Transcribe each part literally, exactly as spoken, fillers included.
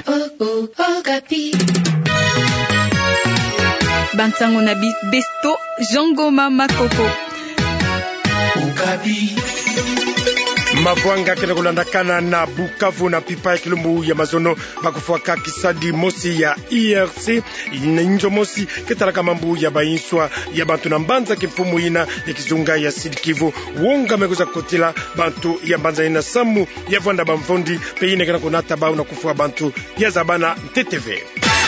Bansango na besto Jongoma Makoko Okapi. Mavwanga kena kulandakana na Bukavu na pipa ya kilumbu ya mazono bakufuaka kisadi mosi ya I R C injo mosi ketalaka mambu ya bainswa ya bantu na mbanza kimfumu ina ya kizunga ya Sud Kivu wonga meguza kotila bantu ya mbanza ina samu ya vwanda bamvondi peyine kena kunata bao na kufua bantu ya zabana T T V.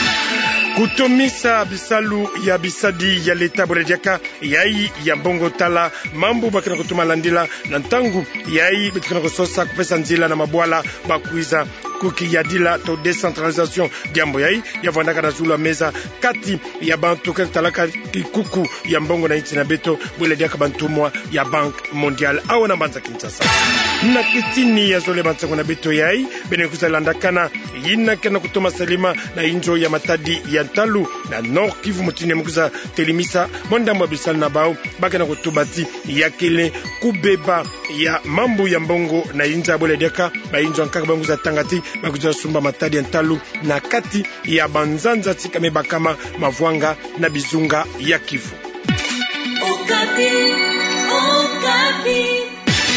Kutomisa bisalu ya bisadi ya leta borediaka yai ya mbongo tala mambu bakina kutuma landila na ntangu yai bakina kusosa kupesa nzila na mabwala bakuiza kukiyadila to decentralisation diambo yai ya vandaka na zula meza kati ya bantu talaka kikuku ya mbongo na nchi na beto borediaka bantumwa ya Bank Mondial awa na banza Kinshasa na kitini ya zole bantango na beto yai bene kuzalandakana yina kena kutuma salima na injo ya matadi ya Talu na Nord Kivu mutine mkuza telimisa mwanda mwabisal na bao baka na kutubati ya kele kubeba ya mambu ya mbongo na inja bole deka ba injo ankaka banguza tangati bakuja sumba matadi ya Talu na kati ya banzanza tika mebakama mavwanga na bizunga ya Kivu. Okapi, Okapi.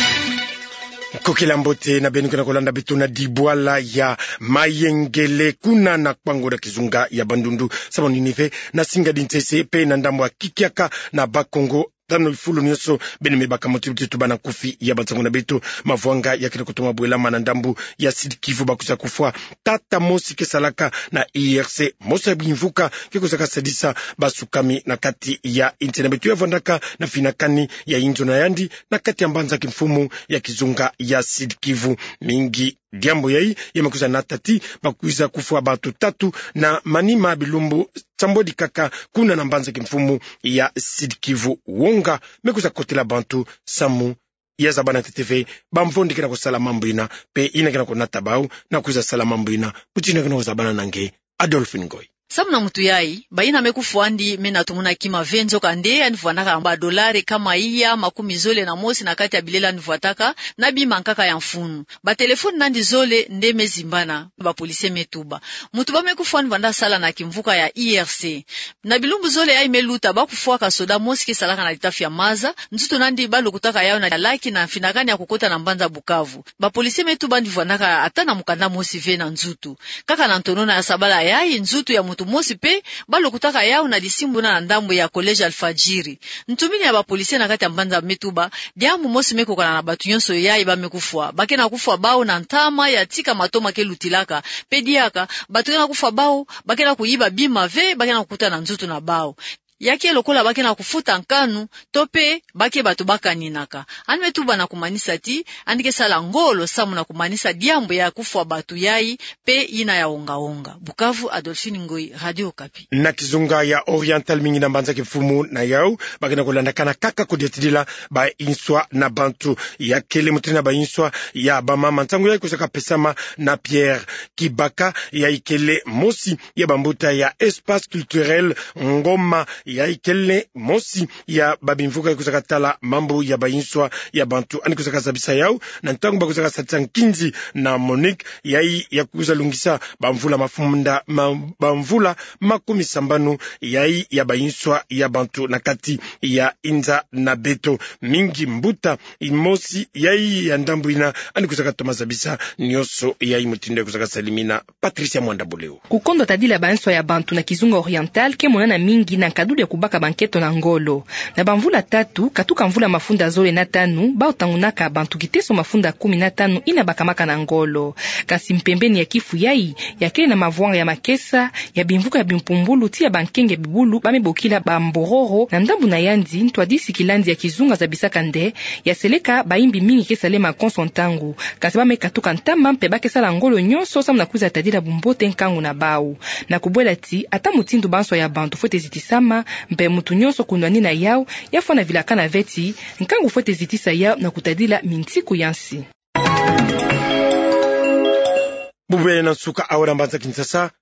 Kokela mbote na benu kuna kolanda bituna dibwala ya mayengele kuna na kwango da kizunga ya bandundu sabon nive na singa dintese pe na ndambo kikiaka na bakongo tano ifulu nyoso bene mebaka motibu tubana kufi ya bantango na beto mavwanga ya kile kutuma bwela manandambu ya Sud Kivu bakusa kufua tata mosi kesalaka na I R C mosa binvuka kikusa sadisa basukami na kati ya internet betu ya vandaka na finakani ya injo na yandi na kati ya mbanza kimfumu ya kizunga ya Sud Kivu mingi diambo yai yamekuza natati bakuiza kufua batu tatu na manima bilumbu Sambodi kaka kuna na mbanza kimfumu ya Sud Kivu wonga mekuza kotela bantu samu ya zabana T T V bamvondi kena kusala mambo ina pe ina kena kunata bau na kuiza sala mambo ina putina kena kuzabana nange Adolphine Ngoy. Samuna mutu yai, baina mekufuandi mena tumuna kima venzo kande anifuanaka mba dolari kama iya makumi zole na mosi na kati ya bilela anifuataka na bima nkaka ya mfunu. Ba telefoni nandi zole nde mezimbana ba polise metuba. Mutu ba mekufuandi vanda sala na kimvuka ya I R C. Na bilumbu zole yai meluta ba kufuaka soda mosi kesalaka na litafi ya maza, nzuto nandi balu kutaka yao na laki na finakani ya kukota na mbanza Bukavu. Ba polise metuba anifuanaka atana mukanda mosi vena nzutu. Kaka na ntonona ya sabala yai nzutu ya mutu mosi pe balo kutaka yao na disimbu na ndambo ya College Alfajiri. Ntumini ya ba polisi na kati ya mbanza metuba diamu mosi meko kana na batu nyonso yai ba mekufwa bakena kufwa bao na ntama ya tika matoma ke lutilaka pe diaka batu na kufwa bao bakena kuyiba bima ve bakena kukuta na nzutu na bao yake lokola bake na kufuta nkanu tope bake batu bakaninaka anmetuba na kumanisa ti andike sala ngolo samu na kumanisa diambo ya kufwa batu yai pe ina ya onga onga. Bukavu, Adolphine Ngoy, Radio Okapi. Na kizunga ya Oriental mingi na mbanza kifumu na yao bake na kulandakana kaka kudetidila ba inswa na bantu ya kele mutina ba inswa ya ba mama ntangu ya kusaka pesama na Pierre Kibaka ya ikele mosi ya bambuta ya Espace Culturel Ngoma ya ikele mosi ya babimvuka kusaka tala mambo ya bainswa ya bantu ani kusaka zabisa yao na ntangu ba kusaka satankinzi na Monique ya ya kuza lungisa bamvula mafumunda ma, bamvula makumi sambanu ya ya bainswa ya bantu na kati ya inza na beto mingi mbuta mosi ya ya ndambu ina ani kusaka toma zabisa nyoso ya mutindo kusaka salimina Patricia Mwandabuleo kukondo tadila bainswa ya bantu na kizunga Oriental ke monana mingi na kaduli ya kubaka banketo na ngolo na bamvula tatu katuka mvula mafunda zole na tanu ba utangunaka bantu kiteso mafunda kumi na tanu ina bakamaka na ngolo kasi mpembeni ya kifu yai yakele na mavwanga ya makesa ya bimvuka ya bimpumbulu tia bankenge bibulu bamebokila bambororo na ndambu na yandi ntwadisi kilandi ya kizunga za bisaka nde ya seleka baimbi mingi kesalema konsontangu kasi bame katuka ntamba mpe bakesala ngolo nyonso sam na kuza tadila bumbote nkangu na bau na kubwela ti ata mutindu banso ya bantu fote zitisama mpe mutu nyonso kundwani na yao yafana vilaka na veti nkangu fote zitisa yao na kutadila mintiku yansi Bube na suka awara mbanza Kinshasa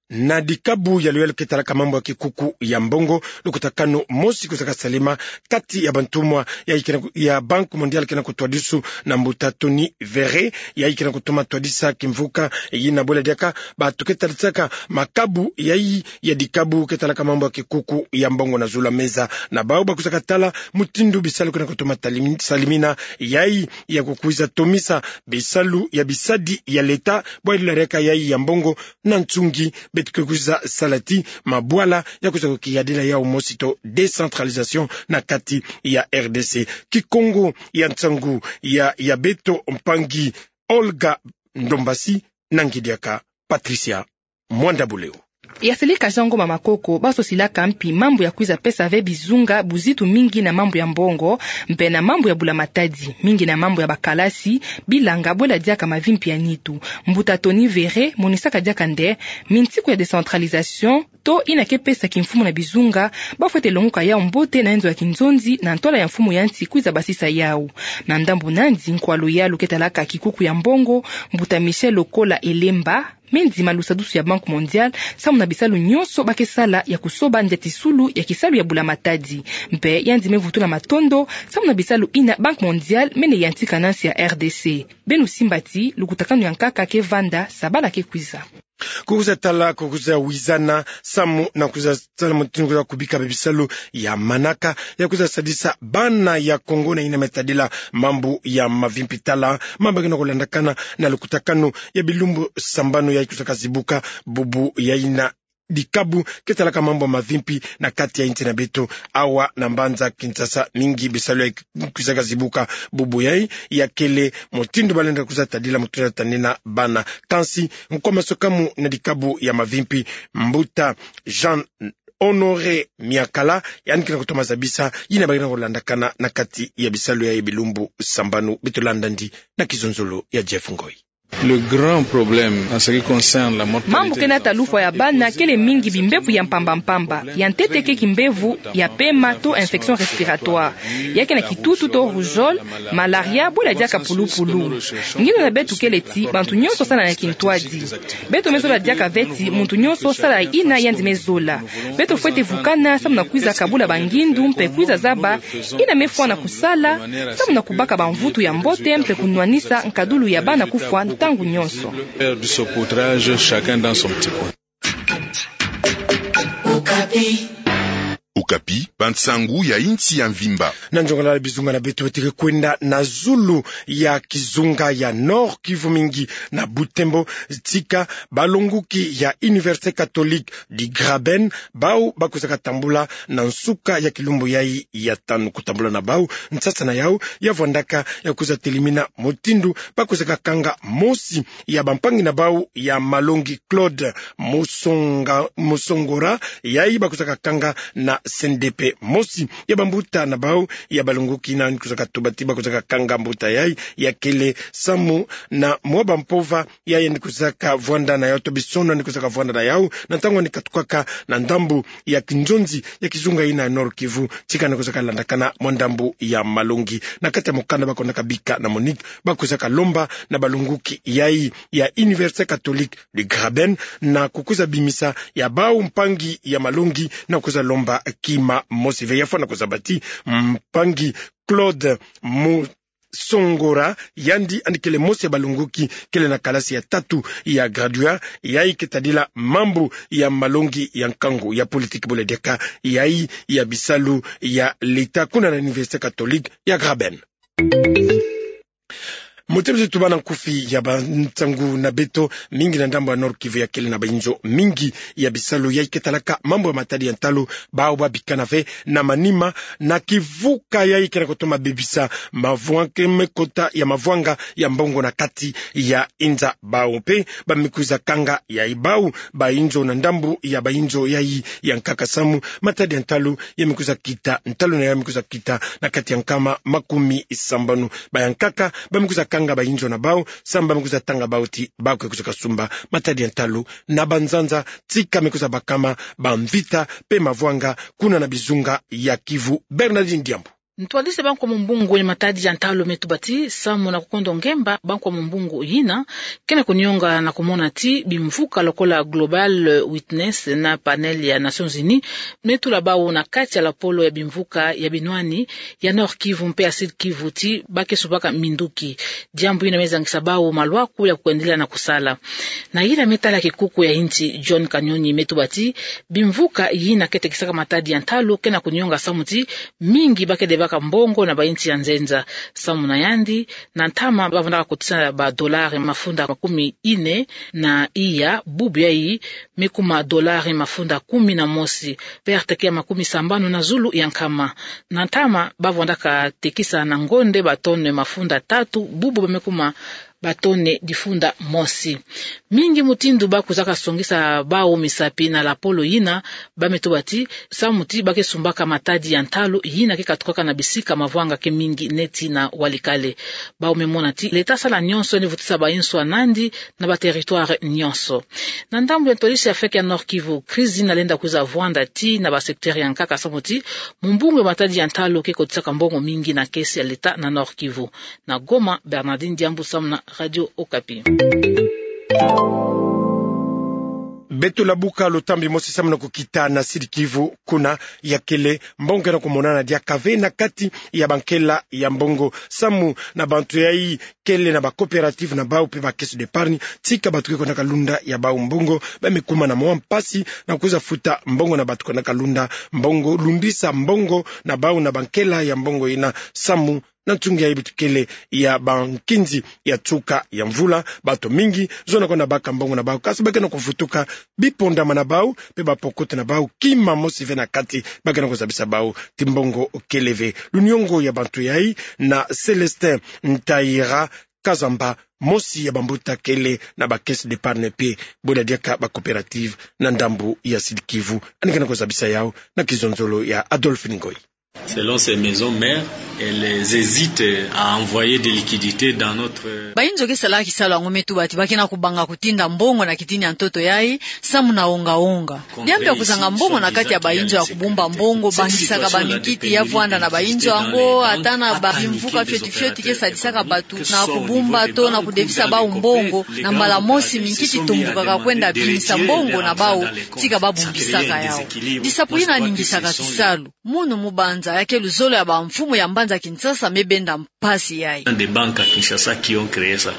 na dikabu ya luel ketalaka mambo ya kikuku ya mbongo lukutakano mosi kusaka salima kati ya bantumwa ya ikina ya Banque Mondiale kina kutwadisu na mbuta Tony Vere ya ikina kutuma twadisa kimvuka yina bole diaka ba tuketalitaka makabu ya hii ya dikabu ketalaka mambo ya kikuku ya mbongo na zula meza na bao bakusaka tala mutindu bisalu kina kutuma salimina ya hii ya kukuiza tomisa bisalu ya bisadi ya leta bwa reka ya hii ya mbongo na ntungi betukukuza salati mabwala ya kuza kukiyadila ya umosito decentralisation na kati ya R D C Kikongo ya Ntsangu ya ya Beto Mpangi Olga Ndombasi Nangidiaka Patricia Mwandabuleo yasilika Jango Mama Koko baso silaka mpi mambo ya kuiza pesa ve bizunga buzitu mingi na mambo ya mbongo mpe na mambo ya bula matadi mingi na mambo ya bakalasi bilanga bola diaka mavimpi ya nitu mbuta Tony Vere monisaka diaka nde mintiku ya decentralisation to inake pesa kimfumu na bizunga bafwete longuka ya mbote na enzo ya kinzonzi na ntola ya mfumu ya nti kuiza basisa yao na ndambu nandi nkwalo ya luketalaka kikuku ya mbongo mbuta Michel Lokola Elemba Menzi malusadusu ya Banque Mondiale samu na bisalu nyonso bakesala ya kusoba njati sulu ya kisalu ya bula matadi mpe yandi mevutu na matondo samu na bisalu ina Banque Mondiale mene yantika nansi ya R D C Benu Simbati lukutakanu yankaka ke vanda sabala ke kwiza kukuza tala kukuza wizana samu na kukuza tala mtungu kubika bibisalu ya manaka ya kukuza sadisa bana ya Kongo na ina metadila mambu ya mavimpi tala mambu kina kulandakana na lukutakano ya bilumbu sambano ya kusaka zibuka bubu ya ina dikabu ketalaka mambo mavimpi na kati ya inti na beto awa na mbanza Kinshasa mingi bisalu ya kusaka zibuka bubu yai ya kele motindu balenda kuza tadila mutuna tanina bana kansi mkoma sokamu na dikabu ya mavimpi mbuta Jean Honoré Miakala yani kina kutoma zabisa yina bagina kulandakana na kati ya bisalu ya bilumbu sambanu bitolandandi na kizonzolo ya Jeff Ngoi. Le grand problème en ce qui concerne la mortalité mambo kena talufu ya bana kele mingi bimbevu ya mpamba mpamba ya ntete ke kimbevu ya pema to infection respiratoire yake na kitutu to rougeole malaria bola diaka pulupulu ngino na betu kele ti bantu nyonso sala na kintwadi beto mezola diaka veti muntu nyonso sala ina yandi mezola beto fwete vukana samu na kuiza kabula bangindu mpe kuiza zaba ina mefwa na kusala samu na kubaka banvutu ya mbote mpe kunwanisa nkadulu ya bana kufwa tangu nyonso du saupoudrage chacun dans son petit coin. Okapi Okapi Bantsangu ya inti ya Mvimba na njongala bizunga na betu wetike kwenda na Zulu ya Kizunga ya Nord Kivu mingi na Butembo tika balonguki ya Université Catholique di Graben bau bakusaka tambula na nsuka ya kilumbu yai ya tanu kutambula na bau nsasa na yao ya vondaka ya kuza telimina motindu bakusaka kanga mosi ya bampangi na bau ya Malongi Claude Musonga Musongora yai bakusaka kanga na C N D P mosi ya bambuta na bau ya balunguki na kusaka tubatiba kusaka kanga mbuta yai ya kele samu na mwoba mpova yai ni kusaka vwanda na yao tobisono ni kusaka vwanda na yao na tango ni katukaka na ndambu ya kinjonzi ya Kizunga ina Nord Kivu chika ni kusaka landakana mwandambu ya Malongi na kati ya mukanda bako na kabika na Monique bakusaka lomba na balunguki yai ya Université Catholique de Graben na kukuza bimisa ya bau mpangi ya Malongi na kukuza lomba kima mosive ya fana kuzabati mpangi Claude Musongora yandi andikele mosi ya balunguki kele na kalasi ya tatu ya gradua yai ketadila mambo ya Malongi ya nkango ya politiki bole deka yai ya bisalu ya leta kuna na Université Catholique ya Graben. Mutebezi tubana kufi ya Bantsangu na beto mingi na ndambo ya Nord Kivu ya kele na bainjo mingi ya bisalu ya iketalaka mambo ya matadi ya ntalo bao babikana fe na manima na kivuka ya ikena kutoma bebisa mavuanke mekota ya mavuanga ya mbongo na kati ya inza bao pe bamikuza kanga ya ibau bainjo na ndambu ya bainjo ya hii ya nkaka samu matadi ya ntalo ya mikuza kita ntalo na ya mikuza kita na kati ya nkama makumi isambanu bayankaka bamikuza kanga nga ba injo na bao samba mekuza tanga bauti bako kutoka sumba matadi ntalo na banzanza tika mekuza bakama bamvita pe mavwanga kuna na bizunga ya Kivu. Bernardine Diambo Ntwalise banko mumbungu ni matadi ya ntalo metubati samu na kukondo ngemba banko mumbungu yina kena kunyonga na kumona ti bimvuka lokola Global Witness na panel ya Nations Unies metula bawo na kati ya la polo ya bimvuka ya binwani ya Nord Kivu mpe ya Sud Kivu ti bake subaka minduki jambo ina meza ngisabawo malwaku ya kuendelea na kusala na ila metala kikuku ya inchi John Kanyoni metubati bimvuka yina kete kisaka matadi ya ntalo kena kunyonga samu ti mingi bake de baka mbongo na bainchi ya nzenza samu na yandi na ntama bavandaka kutisana ba dolari mafunda makumi ine na iya bubu ya hii mikuma dolari mafunda kumi na mosi perte kia makumi sambano na zulu yankama na ntama bavandaka tekisa na ngonde batone mafunda tatu bubu bamekuma batone difunda mosi mingi mutindu bakuzaka songisa bao misapi na la polo yina bametobati samuti bake sumbaka matadi ya ntalo yina ke katoka na bisika mavwanga ke mingi neti na walikale bao memona ti leta sala nyonso ne vutisa ba inso anandi na ba territoire nyonso na ndambu ya polisi ya feke ya Nord Kivu krizi na lenda kuza vwanda ti na ba secteur ya nkaka samuti mumbungu matadi ya ntalo ke kotisaka mbongo mingi na kesi ya leta na Nord Kivu na Goma Bernardine Diambu samna Radio Okapi. Beto labuka lotambi mosi samu na kukita na Sud Kivu kuna ya kele mbongo na kumonana dia kave na kati ya bankela ya mbongo samu na bantu ya hii kele na ba cooperative na bao pe ba caisse d'épargne tika batu kona kalunda ya bao mbongo ba mikuma na mwa mpasi na kuza futa mbongo na batu kona kalunda mbongo lundisa mbongo na bao na bankela ya mbongo ina samu na tungi ya ibitukele ya bankinzi ya tuka ya mvula bato mingi zona kwa na baka mbongo na bao kasi baka na kufutuka biponda mana bao pe bapokote na bao kima mosi vena kati baka na kuzabisa bao timbongo keleve lunyongo ya bantu yai na Celestin Ntaira Kazamba mosi ya bambuta kele na ba caisse d'épargne pe bola diaka ba coopérative na ndambu ya Sud Kivu anikana kuzabisa yao na kizonzolo ya Adolphe Ngoi. Selon ces maisons mères, elles hésitent à envoyer des liquidités dans notre... Bainzo ke sala kisala ngometu bati bakina kubanga kutinda mbongo na kitini ya ntoto yai samu na onga onga. Diambia kuzanga mbongo na kati ya bainzo ya kubumba mbongo bangisaka bamikiti ya vwanda na bainzo ango atana bimvuka fyoti fyoti ke sadisaka batu na kubumba to na kudefisa bao mbongo na mbala mosi minkiti tumbuka kwenda bimisa mbongo na bao tika babu mbisaka yao. Disapulina ningisaka kisalu. Munu mubanza yake luzolo ya ba mfumo ya mbanza Kinshasa mebenda mpasi yai. Des banques à Kinshasa qui ont créé ça.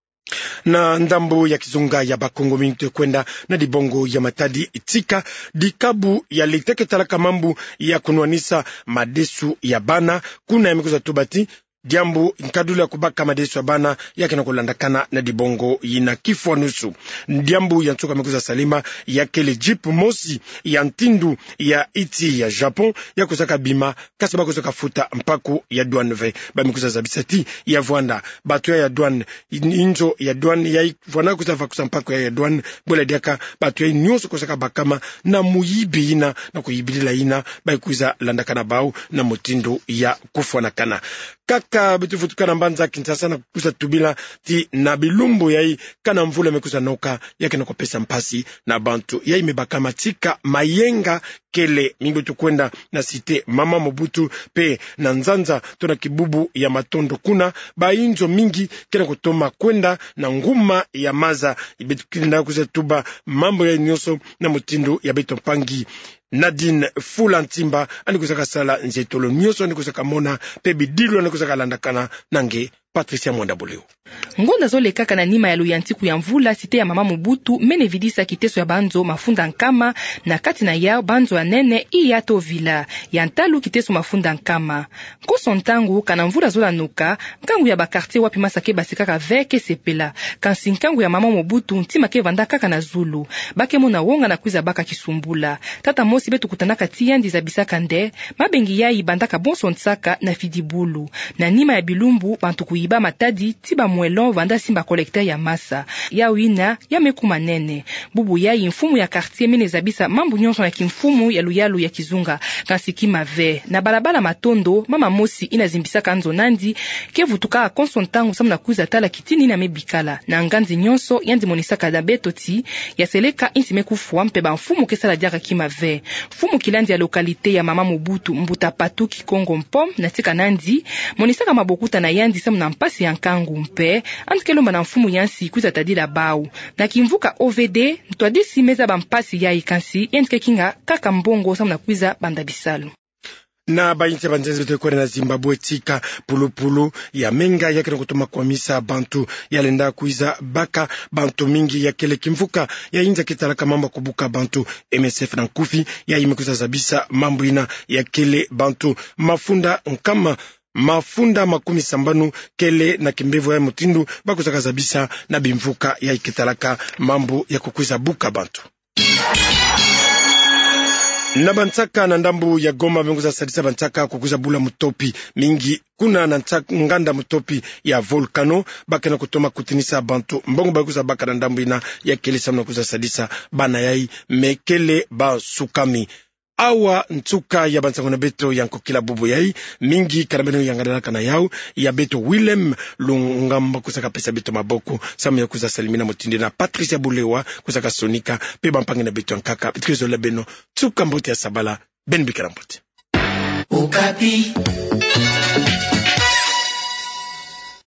Na ndambo ya kizunga ya bakongo mingi kwenda na dibongo ya matadi itika dikabu ya liteke talaka mambu ya kunuanisa madesu ya bana kuna ya mikuza tubati Diambu nkadulu ya kubaka madesu abana yake na kulandakana na dibongo yina kifwa nusu. Diambu ya ntuka mekuza salima ya kele jeep mosi ya ntindu ya iti ya Japon ya kusaka bima kasaba kusaka futa mpaku ya douane ve. Ba mekuza zabisati ya vwanda batu ya douane inzo ya douane ya vwana kusaka kusa mpaku ya douane bola diaka batu ya nyonso kusaka bakama na muyibi ina na kuyibidila ina ba kuza landakana bao na mutindo ya kufwana kana. Kaka bitu futuka na mbanza Kinshasa na kukusa tubila ti na bilumbu yai kana mvula mekusa noka yake na kopesa mpasi na bantu yai mebaka matika mayenga kele mingo tukwenda na site Mama Mobutu pe na nzanza tona kibubu ya matondo kuna ba inzo mingi kena kutoma kwenda na nguma ya maza ibitu kilinda kusa tuba mambo ya nyoso na mutindo ya beto pangi. Nadine Fulantimba anikusaka sala nzetolo nyoso anikusaka mona pe bidilu anikusaka landakana nange Patricia Mwandabuleo. Ngonda zole kaka na nima ya luyantiku ya mvula site ya Mama Mobutu mene vidisa kiteso ya banzo mafunda nkama na kati na yao banzo ya nene iya to vila ya ntalu kiteso mafunda nkama. Koso ntangu kana mvula zola nuka nkangu ya bakartie wapi masake basikaka veke sepela kansi nkangu ya Mama Mobutu ntima ke vanda kaka na zulu bake mona wonga na kuiza baka kisumbula tata mosi betu kutanaka tiyandi za bisaka nde mabengi ya ibandaka bonso ntsaka na fidibulu na nima ya bilumbu bantu kuyi biba matadi tiba mwelon vanda simba kolekter ya masa ya wina ya meku manene bubu ya mfumu ya quartier mene zabisa mambu nyonso na kimfumu ya luyalu ya kizunga kansiki mave na balabala matondo mama mosi inazimbisa kanzo nandi kevutuka konsontangu samna kuza tala kitini na mebikala na nganzi nyonso yandi monisaka da betoti ya seleka insi mekufu mpe ba mfumu kesala diaka kimave fumu kilandi ya lokalite ya mama Mobutu mbuta patu kikongo mpom na tika nandi monisaka mabokuta na yandi samna mpasi ya nkangu mpe antikelomba na mfumu yansi kuza tadila bau na kimvuka O V D ntwadisi meza ba mpasi ya ikansi yandike kinga kaka mbongo samna kuza banda bisalu na bainti banzenzi beto kore na Zimbabwe tika pulupulu ya menga ya kena kutuma kwa misa bantu ya lenda kuiza baka bantu mingi ya kele kimvuka ya inza kitalaka mamba kubuka bantu M S F na nkufi ya imekuza zabisa mambo ina ya kele bantu mafunda nkama mafunda makumi sambanu kele na kimbevu ya mutindu bakuzaka zabisa na bimvuka ya ikitalaka mambo ya kukuza buka bantu na Bantsaka na ndambu ya Goma benguza sadisa Bantsaka kukuza bula mutopi mingi kuna na nganda mutopi ya volcano bakena kutoma kutinisa bantu mbongo bakuza baka na ndambu ina ya kele samna kuza sadisa bana yai mekele ba sukami awa ntuka ya Bantsaka na beto yanko kila bubu yai mingi karabeno yangadalaka na yao ya beto Willem Lungamba kusaka pesa beto maboko samu ya kuza Salimina Mutindi na Patricia Bulewa kusaka Sonika peba mpangi na beto nkaka bitkizo lebeno tuka mbote ya Sabala Ben Bikarambote Okapi.